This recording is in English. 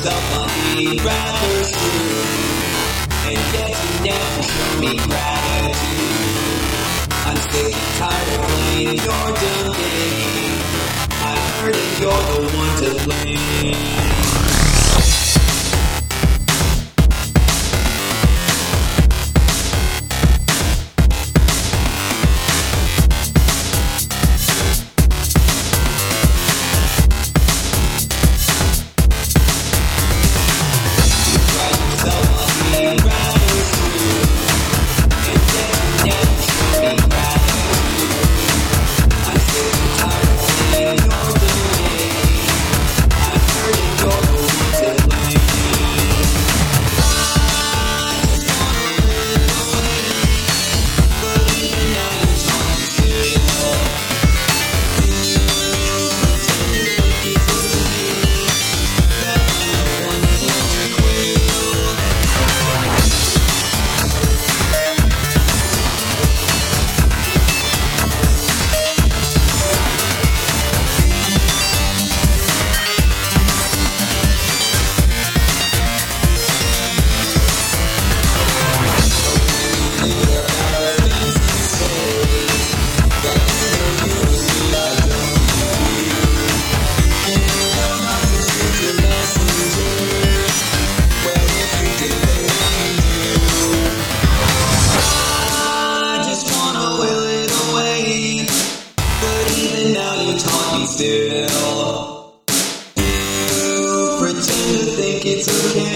yourself on me rather soon, and yet you never show me gratitude. I'm sick and tired of playing your domain. I heard that you're the one to blame. Still, you pretend to think it's okay.